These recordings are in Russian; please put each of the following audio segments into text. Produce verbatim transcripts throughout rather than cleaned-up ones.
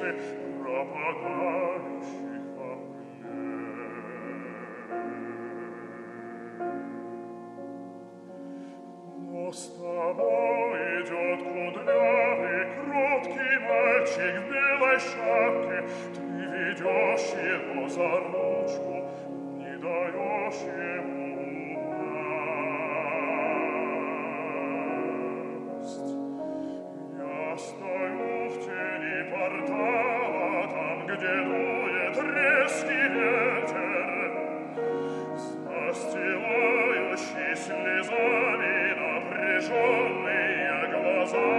пропадающих облет. Но с тобой идет кудрявый, кроткий мальчик в белой шапке. Ты ведешь его за ручку, не даешь ему упасть. Я стою в тени портала, там, где дует резкий ветер, застилающий слезами напряженные глаза.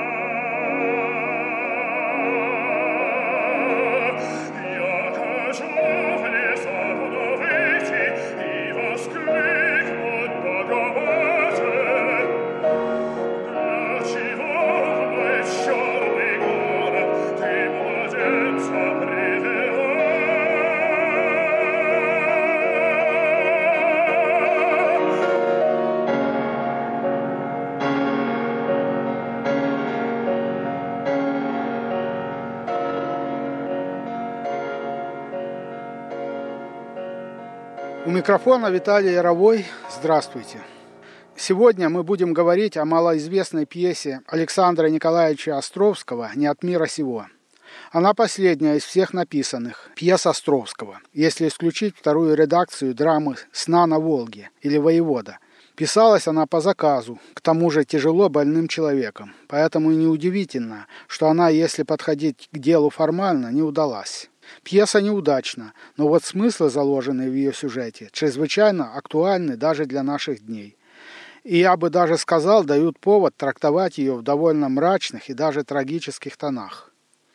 Я хочу в внезапно выйти и воскликнуть Богоматерь. Для чего вновь в черный город ты младенца привела? У микрофона Виталий Яровой. Здравствуйте. Сегодня мы будем говорить о малоизвестной пьесе Александра Николаевича Островского «Не от мира сего». Она последняя из всех написанных пьес Островского, если исключить вторую редакцию драмы «Сна на Волге» или «Воевода». Писалась она по заказу, к тому же тяжело больным человеком, поэтому и неудивительно, что она, если подходить к делу формально, не удалась. Пьеса неудачна, но вот смыслы, заложенные в ее сюжете, чрезвычайно актуальны даже для наших дней. И я бы даже сказал, дают повод трактовать ее в довольно мрачных и даже трагических тонах.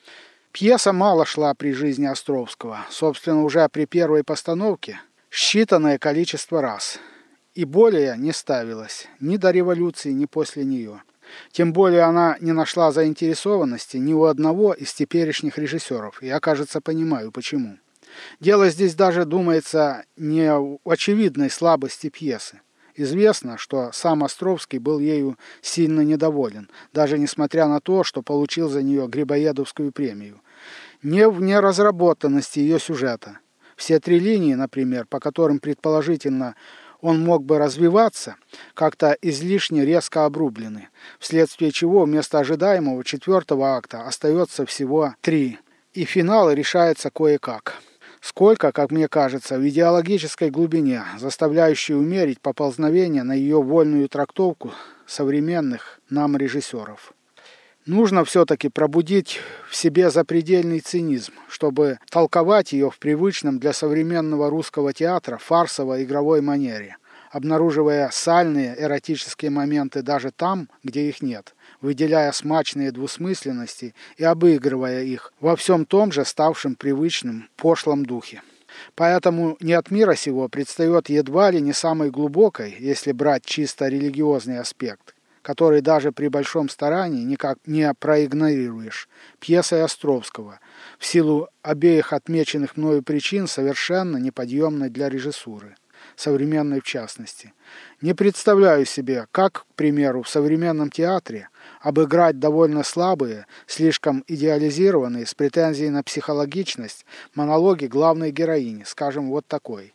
Пьеса мало шла при жизни Островского, собственно, уже при первой постановке считанное количество раз, и более не ставилась ни до революции, ни после нее. Тем более она не нашла заинтересованности ни у одного из теперешних режиссеров. Я, кажется, понимаю, почему. Дело здесь даже, думается, не в очевидной слабости пьесы. Известно, что сам Островский был ею сильно недоволен, даже несмотря на то, что получил за нее Грибоедовскую премию. Не в неразработанности ее сюжета. Все три линии, например, по которым предположительно он мог бы развиваться, как-то излишне резко обрублены, вследствие чего вместо ожидаемого четвертого акта остается всего три, и финал решается кое-как. Сколько, как мне кажется, в идеологической глубине, заставляющей умерить поползновение на ее вольную трактовку современных нам режиссеров. Нужно все-таки пробудить в себе запредельный цинизм, чтобы толковать ее в привычном для современного русского театра фарсово-игровой манере, обнаруживая сальные эротические моменты даже там, где их нет, выделяя смачные двусмысленности и обыгрывая их во всем том же ставшем привычным пошлом духе. Поэтому «Не от мира сего» предстает едва ли не самой глубокой, если брать чисто религиозный аспект, который даже при большом старании никак не проигнорируешь, пьесой Островского, в силу обеих отмеченных мною причин совершенно неподъемной для режиссуры, современной в частности. Не представляю себе, как, к примеру, в современном театре обыграть довольно слабые, слишком идеализированные, с претензией на психологичность, монологи главной героини, скажем, вот такой.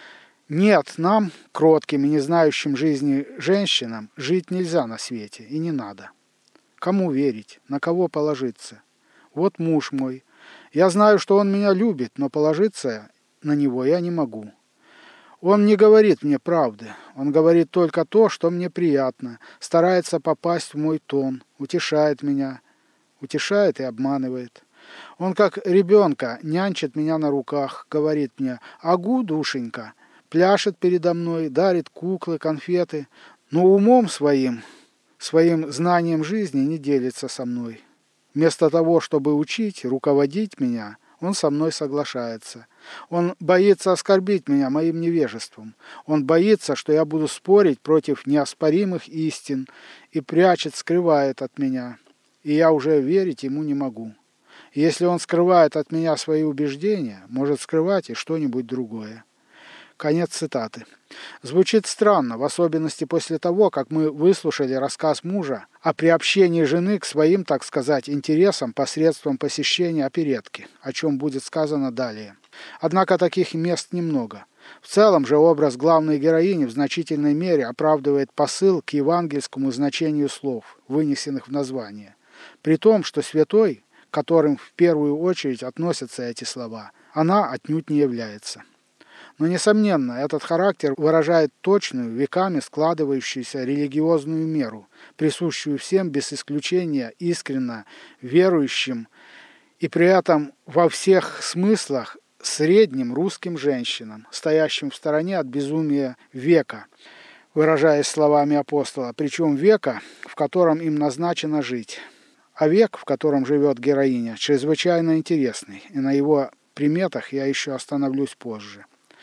Нет, нам, кротким и не знающим жизни женщинам, жить нельзя на свете, и не надо. Кому верить, на кого положиться? Вот муж мой. Я знаю, что он меня любит, но положиться на него я не могу. Он не говорит мне правды, он говорит только то, что мне приятно, старается попасть в мой тон, утешает меня, утешает и обманывает. Он как ребенка нянчит меня на руках, говорит мне: «Агу, душенька», пляшет передо мной, дарит куклы, конфеты, но умом своим, своим знанием жизни не делится со мной. Вместо того, чтобы учить, руководить меня, он со мной соглашается. Он боится оскорбить меня моим невежеством. Он боится, что я буду спорить против неоспоримых истин и прячет, скрывает от меня. И я уже верить ему не могу. Если он скрывает от меня свои убеждения, может скрывать и что-нибудь другое. Конец цитаты. Звучит странно, в особенности после того, как мы выслушали рассказ мужа о приобщении жены к своим, так сказать, интересам посредством посещения оперетки, о чем будет сказано далее. Однако таких мест немного. В целом же образ главной героини в значительной мере оправдывает посыл к евангельскому значению слов, вынесенных в название. При том, что святой, к которым в первую очередь относятся эти слова, она отнюдь не является. Но, несомненно, этот характер выражает точную, веками складывающуюся религиозную меру, присущую всем без исключения искренно верующим и при этом во всех смыслах средним русским женщинам, стоящим в стороне от безумия века, выражаясь словами апостола, причем века, в котором им назначено жить. А век, в котором живет героиня, чрезвычайно интересный, и на его приметах я еще остановлюсь позже.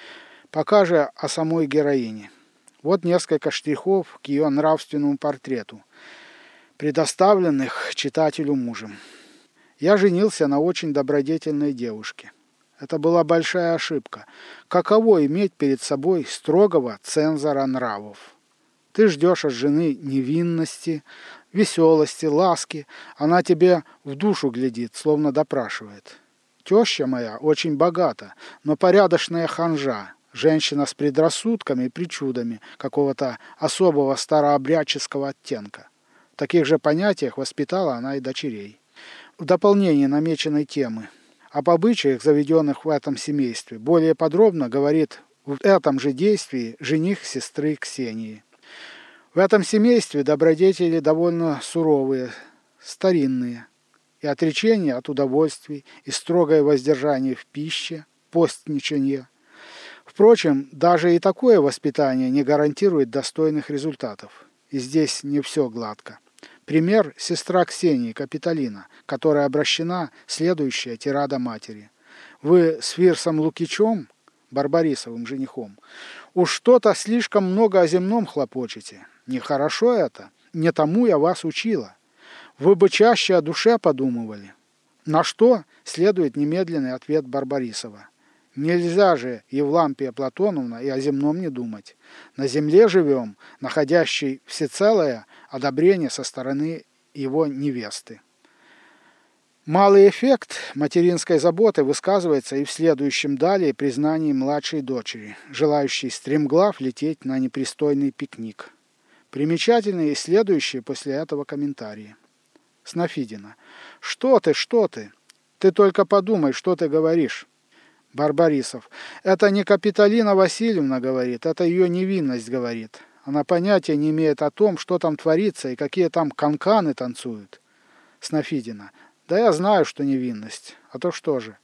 Пока же о самой героине. Вот несколько штрихов к ее нравственному портрету, предоставленных читателю мужем. Я женился на очень добродетельной девушке. Это была большая ошибка. Каково иметь перед собой строгого цензора нравов? Ты ждешь от жены невинности, веселости, ласки. Она тебе в душу глядит, словно допрашивает. Теща моя очень богата, но порядочная ханжа. Женщина с предрассудками и причудами какого-то особого старообрядческого оттенка. В таких же понятиях воспитала она и дочерей. В дополнение намеченной темы об обычаях, заведенных в этом семействе, более подробно говорит в этом же действии жених сестры Ксении. В этом семействе добродетели довольно суровые, старинные, и отречение от удовольствий, и строгое воздержание в пище, постничанье. Впрочем, даже и такое воспитание не гарантирует достойных результатов. И здесь не все гладко. Пример – сестра Ксении, Капитолина, которая обращена следующая тирада матери. Вы с Фирсом Лукичем, Барбарисовым женихом, уж что-то слишком много о земном хлопочете. Нехорошо это, не тому я вас учила. Вы бы чаще о душе подумывали. На что следует немедленный ответ Барбарисова. Нельзя же, Евлампия Платоновна, и о земном не думать. На земле живем, находящий всецелое одобрение со стороны его невесты. Малый эффект материнской заботы высказывается и в следующем далее признании младшей дочери, желающей стремглав лететь на непристойный пикник. Примечательны и следующие после этого комментарии. Снафидина. Что ты, что ты? Ты только подумай, что ты говоришь. Барбарисов. Это не Капитолина Васильевна говорит, это ее невинность говорит. Она понятия не имеет о том, что там творится и какие там канканы танцуют. Снафидина. Да я знаю, что невинность. А то что же?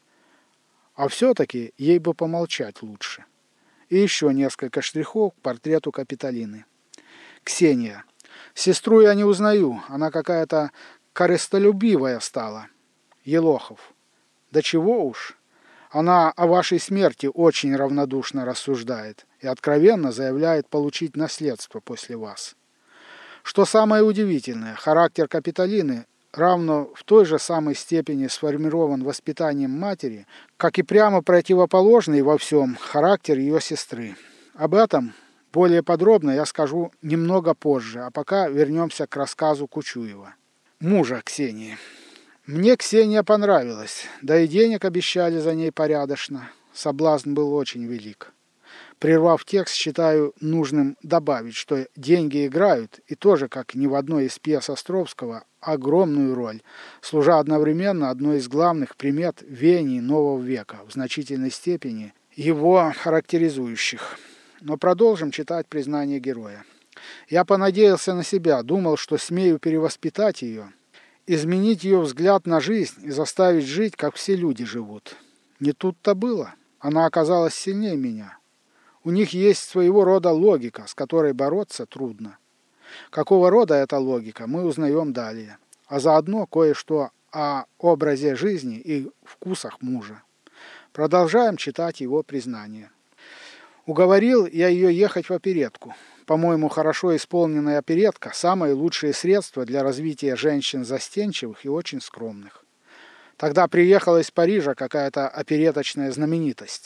А все-таки ей бы помолчать лучше. И еще несколько штрихов к портрету Капитолины. Ксения. Сестру я не узнаю. Она какая-то корыстолюбивая стала. Елохов. Да чего уж. Она о вашей смерти очень равнодушно рассуждает и откровенно заявляет получить наследство после вас. Что самое удивительное, характер Капитолины равно в той же самой степени сформирован воспитанием матери, как и прямо противоположный во всем характер ее сестры. Об этом более подробно я скажу немного позже, а пока вернемся к рассказу Кучуева. Мужа Ксении. Мне Ксения понравилась, да и денег обещали за ней порядочно. Соблазн был очень велик. Прервав текст, считаю нужным добавить, что деньги играют, и тоже, как ни в одной из пьес Островского, огромную роль, служа одновременно одной из главных примет веяний нового века, в значительной степени его характеризующих. Но продолжим читать признание героя. Я понадеялся на себя, думал, что смею перевоспитать ее, изменить ее взгляд на жизнь и заставить жить, как все люди живут. Не тут-то было. Она оказалась сильнее меня. У них есть своего рода логика, с которой бороться трудно. Какого рода эта логика, мы узнаем далее. А заодно кое-что о образе жизни и вкусах мужа. Продолжаем читать его признание. Уговорил я ее ехать в оперетку. По-моему, хорошо исполненная оперетка – самые лучшие средства для развития женщин застенчивых и очень скромных. Тогда приехала из Парижа какая-то опереточная знаменитость.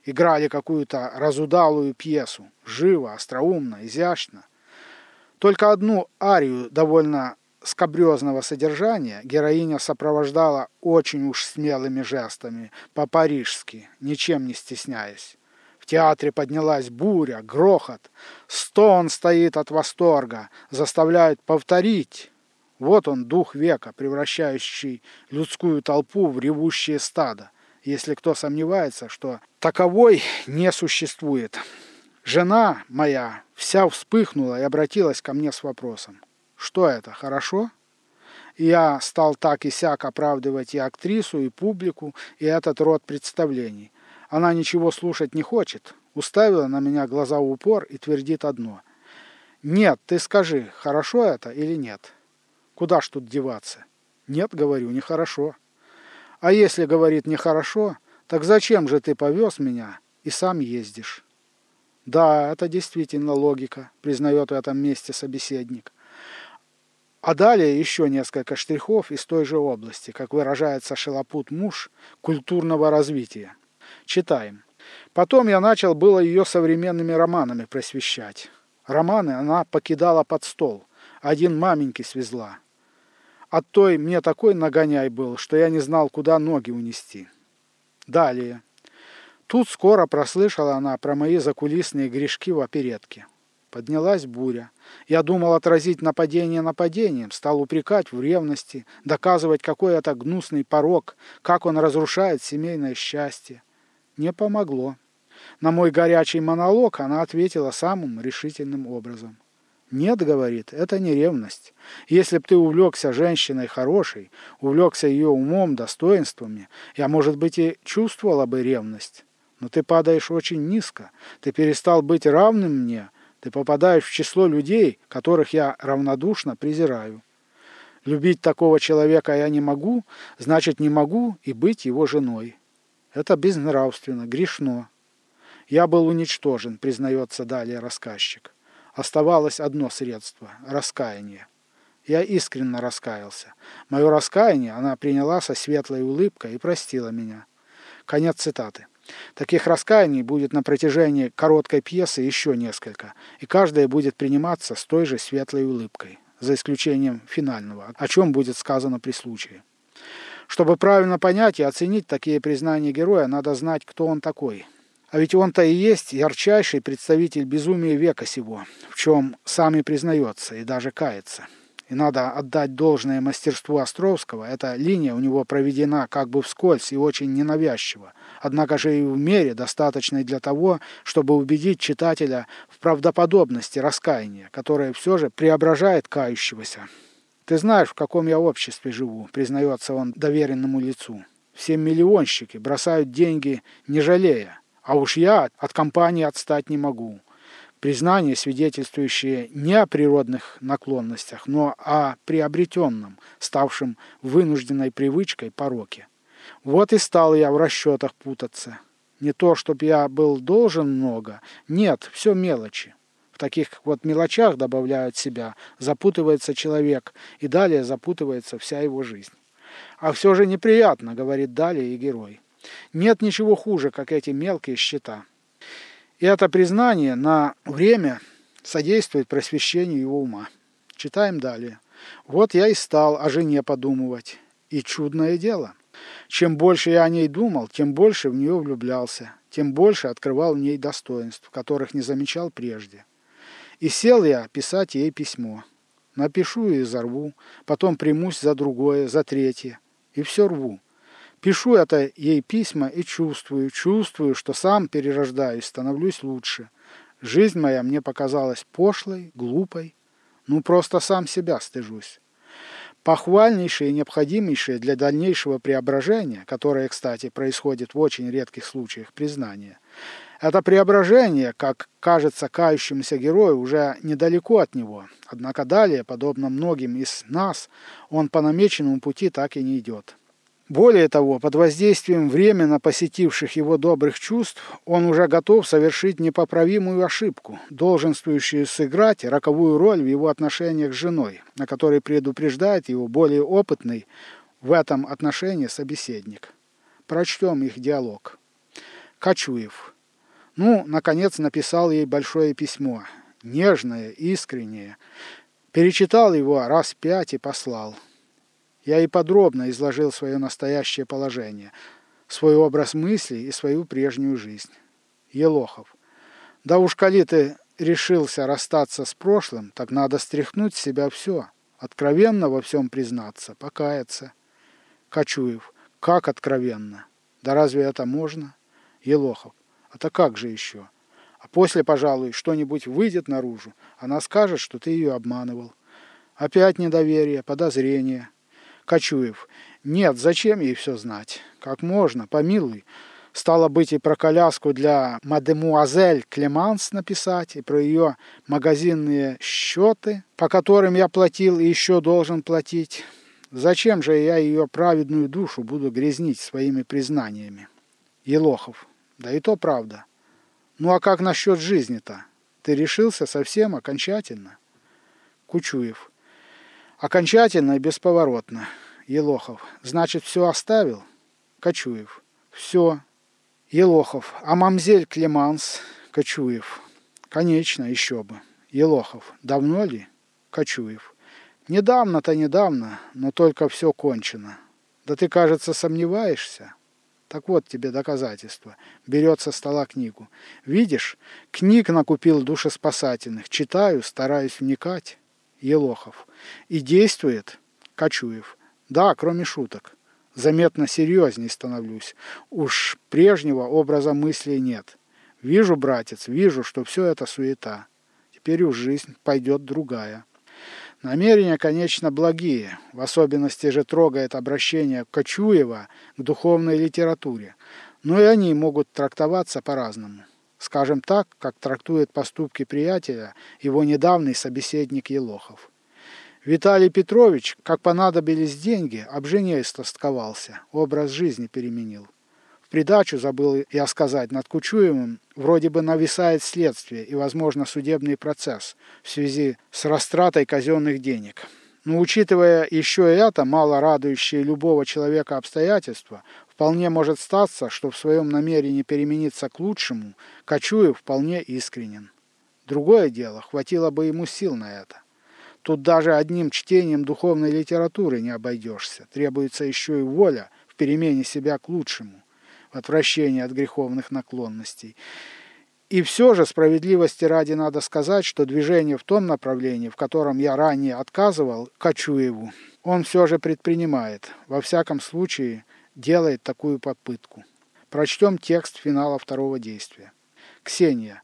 играли какую-то разудалую пьесу, живо, остроумно, изящно. Только одну арию довольно скабрезного содержания героиня сопровождала очень уж смелыми жестами, по-парижски, ничем не стесняясь. В театре поднялась буря, грохот, стон стоит от восторга, заставляют повторить. Вот он, дух века, превращающий людскую толпу в ревущее стадо, если кто сомневается, что таковой не существует. Жена моя вся вспыхнула и обратилась ко мне с вопросом: «Что это, хорошо?» И я стал так и сяк оправдывать и актрису, и публику, и этот род представлений. Она ничего слушать не хочет, уставила на меня глаза в упор и твердит одно: «Нет, ты скажи, хорошо это или нет? Куда ж тут деваться?» «Нет, — говорю, — нехорошо». «А если, — говорит, — нехорошо, так зачем же ты повез меня и сам ездишь?» «Да, это действительно логика», — признает в этом месте собеседник. А далее еще несколько штрихов из той же области, как выражается шелопут-муж, культурного развития. Читаем. «Потом я начал было ее современными романами просвещать. Романы она покидала под стол, один маменьке свезла. От той мне такой нагоняй был, что я не знал, куда ноги унести». Далее. «Тут скоро прослышала она про мои закулисные грешки в оперетке. Поднялась буря. Я думал отразить нападение нападением, стал упрекать в ревности, доказывать, какой это гнусный порок, как он разрушает семейное счастье. Не помогло. На мой горячий монолог она ответила самым решительным образом. «Нет, — говорит, — это не ревность. Если б ты увлекся женщиной хорошей, увлекся ее умом, достоинствами, я, может быть, и чувствовала бы ревность. Но ты падаешь очень низко, ты перестал быть равным мне, ты попадаешь в число людей, которых я равнодушно презираю. Любить такого человека я не могу, значит, не могу и быть его женой. Это безнравственно, грешно. Я был уничтожен, признается далее рассказчик. Оставалось одно средство – раскаяние. Я искренне раскаялся. Мое раскаяние она приняла со светлой улыбкой и простила меня». Конец цитаты. Таких раскаяний будет на протяжении короткой пьесы еще несколько, и каждая будет приниматься с той же светлой улыбкой, за исключением финального, о чем будет сказано при случае. Чтобы правильно понять и оценить такие признания героя, надо знать, кто он такой. А ведь он-то и есть ярчайший представитель безумия века сего, в чем сам и признается, и даже кается. И надо отдать должное мастерству Островского, эта линия у него проведена как бы вскользь и очень ненавязчиво, однако же и в мере, достаточной для того, чтобы убедить читателя в правдоподобности раскаяния, которое все же преображает кающегося. «Ты знаешь, в каком я обществе живу», — признается он доверенному лицу. «Все миллионщики бросают деньги, не жалея, а уж я от компании отстать не могу». Признание, свидетельствующее не о природных наклонностях, но о приобретенном, ставшем вынужденной привычкой пороке. Вот и стал я в расчетах путаться. Не то, чтоб я был должен много, нет, все мелочи. В таких вот мелочах, добавляют себя, запутывается человек, и далее запутывается вся его жизнь. А все же неприятно, говорит далее и герой. Нет ничего хуже, как эти мелкие счета. И это признание на время содействует просвещению его ума. Читаем далее. «Вот я и стал о жене подумывать. И чудное дело. Чем больше я о ней думал, тем больше в нее влюблялся, тем больше открывал в ней достоинств, которых не замечал прежде. И сел я писать ей письмо. Напишу и изорву, потом примусь за другое, за третье. И все рву. Пишу это ей письма и чувствую, чувствую, что сам перерождаюсь, становлюсь лучше. Жизнь моя мне показалась пошлой, глупой. Ну, просто сам себя стыжусь. Похвальнейшее и необходимейшее для дальнейшего преображения, которое, кстати, происходит в очень редких случаях признания, это преображение, как кажется кающемуся герою, уже недалеко от него. Однако далее, подобно многим из нас, он по намеченному пути так и не идет. Более того, под воздействием временно посетивших его добрых чувств, он уже готов совершить непоправимую ошибку, долженствующую сыграть роковую роль в его отношениях с женой, на которой предупреждает его более опытный в этом отношении собеседник. Прочтем их диалог. Кочуев. Ну, наконец, написал ей большое письмо, нежное, искреннее. Перечитал его раз пять и послал. Я и подробно изложил свое настоящее положение, свой образ мыслей и свою прежнюю жизнь. Елохов. Да уж, коли ты решился расстаться с прошлым, так надо стряхнуть с себя все, откровенно во всем признаться, покаяться. Кочуев. Как откровенно? Да разве это можно? Елохов. А-то как же еще? А после, пожалуй, что-нибудь выйдет наружу, она скажет, что ты ее обманывал. Опять недоверие, подозрение. Кочуев. Нет, зачем ей все знать? Как можно, помилуй. Стало быть, и про коляску для мадемуазель Клеманс написать, и про ее магазинные счеты, по которым я платил и еще должен платить. Зачем же я ее праведную душу буду грязнить своими признаниями? Елохов. Да и то правда. Ну а как насчет жизни-то? Ты решился совсем окончательно? Кучуев. Окончательно и бесповоротно. Елохов. Значит, все оставил? Кочуев. Все. Елохов. А мамзель Клеманс? Кочуев. Конечно, еще бы. Елохов. Давно ли? Кочуев. Недавно-то недавно, но только все кончено. Да ты, кажется, сомневаешься? Так вот тебе доказательство. Берет со стола книгу. Видишь, книг накупил душеспасательных. Читаю, стараюсь вникать. Елохов. И действует? Кочуев. Да, кроме шуток. Заметно серьезней становлюсь. Уж прежнего образа мыслей нет. Вижу, братец, вижу, что все это суета. Теперь уж жизнь пойдет другая. Намерения, конечно, благие, в особенности же трогает обращение Кочуева к духовной литературе, но и они могут трактоваться по-разному. Скажем так, как трактует поступки приятеля его недавний собеседник Елохов. Виталий Петрович, как понадобились деньги, об жене истосковался, образ жизни переменил. В придачу, забыл я сказать, над Кочуевым вроде бы нависает следствие и, возможно, судебный процесс в связи с растратой казенных денег. Но учитывая еще и это, мало радующее любого человека обстоятельства, вполне может статься, что в своем намерении перемениться к лучшему Кочуев вполне искренен. Другое дело, хватило бы ему сил на это. Тут даже одним чтением духовной литературы не обойдешься. Требуется еще и воля в перемене себя к лучшему, в отвращении от греховных наклонностей. И все же, справедливости ради, надо сказать, что движение в том направлении, в котором я ранее отказывал Кочуеву, он все же предпринимает. Во всяком случае, делает такую попытку. Прочтем текст финала второго действия. Ксения.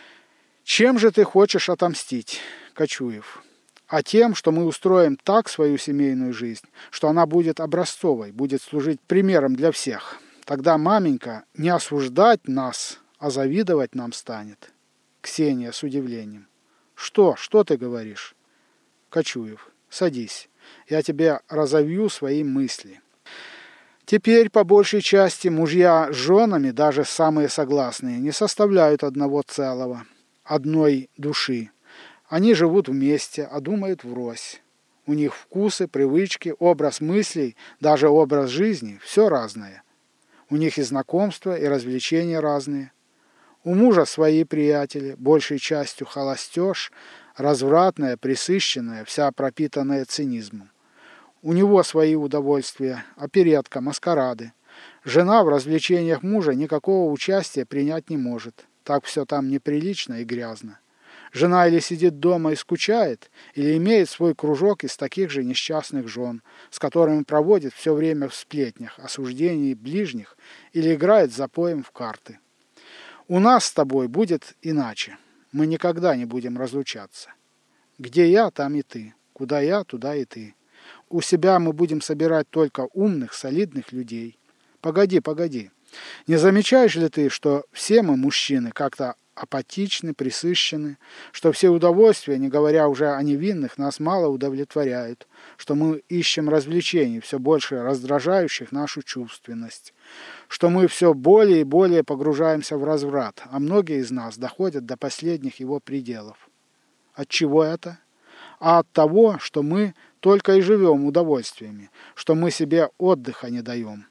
Чем же ты хочешь отомстить? Кочуев. А тем, что мы устроим так свою семейную жизнь, что она будет образцовой, будет служить примером для всех. Тогда маменька не осуждать нас, а завидовать нам станет. Ксения с удивлением. Что? Что ты говоришь? Кочуев. Садись. Я тебе разовью свои мысли. Теперь, по большей части, мужья с женами, даже самые согласные, не составляют одного целого, одной души. Они живут вместе, а думают врозь. У них вкусы, привычки, образ мыслей, даже образ жизни – все разное. У них и знакомства, и развлечения разные. У мужа свои приятели, большей частью холостеж, развратная, пресыщенная, вся пропитанная цинизмом. У него свои удовольствия, оперетка, маскарады. Жена в развлечениях мужа никакого участия принять не может. Так все там неприлично и грязно. Жена или сидит дома и скучает, или имеет свой кружок из таких же несчастных жен, с которыми проводит все время в сплетнях, осуждении ближних или играет за поем в карты. У нас с тобой будет иначе. Мы никогда не будем разлучаться. Где я, там и ты. Куда я, туда и ты. У себя мы будем собирать только умных, солидных людей. Погоди, погоди. Не замечаешь ли ты, что все мы, мужчины, как-то апатичны, пресыщены, что все удовольствия, не говоря уже о невинных, нас мало удовлетворяют, что мы ищем развлечений, все больше раздражающих нашу чувственность, что мы все более и более погружаемся в разврат, а многие из нас доходят до последних его пределов. От чего это? А от того, что мы только и живем удовольствиями, что мы себе отдыха не даем.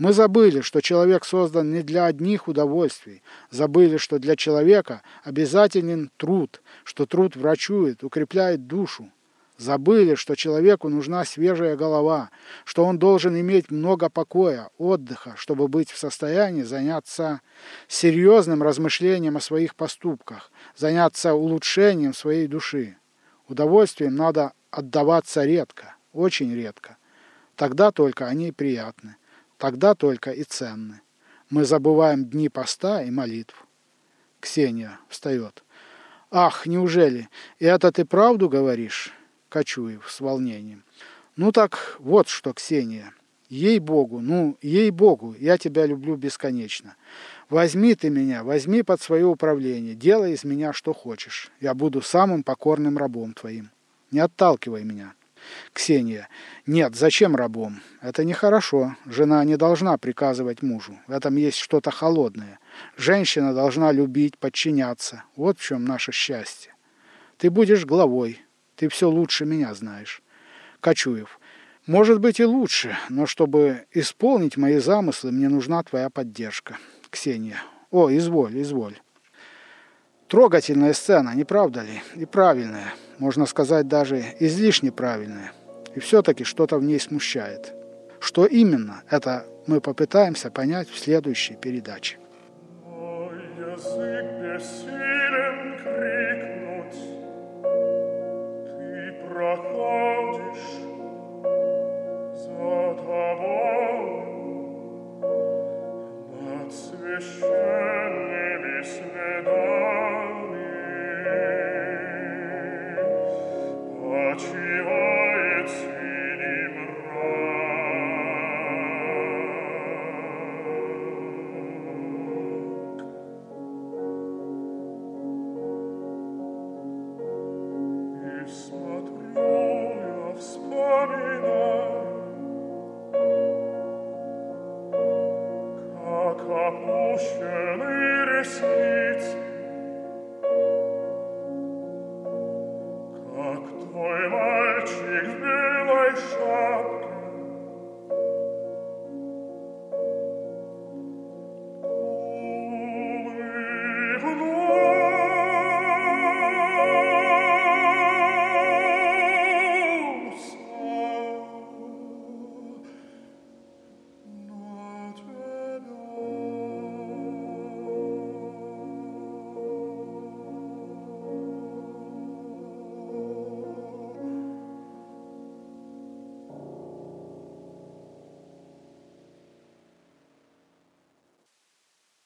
Мы забыли, что человек создан не для одних удовольствий. Забыли, что для человека обязателен труд, что труд врачует, укрепляет душу. Забыли, что человеку нужна свежая голова, что он должен иметь много покоя, отдыха, чтобы быть в состоянии заняться серьезным размышлением о своих поступках, заняться улучшением своей души. Удовольствием надо отдаваться редко, очень редко. Тогда только они приятны, тогда только и ценны. Мы забываем дни поста и молитв. Ксения встает. Ах, неужели? И это ты правду говоришь? Кочуев с волнением. Ну так вот что, Ксения. Ей-богу, ну, ей-богу, я тебя люблю бесконечно. Возьми ты меня, возьми под свое управление, делай из меня что хочешь. Я буду самым покорным рабом твоим. Не отталкивай меня. Ксения. Нет, зачем рабом? Это нехорошо. Жена не должна приказывать мужу. В этом есть что-то холодное. Женщина должна любить, подчиняться. Вот в чем наше счастье. Ты будешь главой. Ты все лучше меня знаешь. Кочуев. Может быть и лучше, но чтобы исполнить мои замыслы, мне нужна твоя поддержка. Ксения. О, изволь, изволь. Трогательная сцена, не правда ли? И правильная. Можно сказать, даже излишне правильная. И все-таки что-то в ней смущает. Что именно, это мы попытаемся понять в следующей передаче. Язык бессилен крикнуть, ты проходишь за тобой над священными следами. Почивает синий мрак. И смотрю я, вспоминаю, как опущены ресницы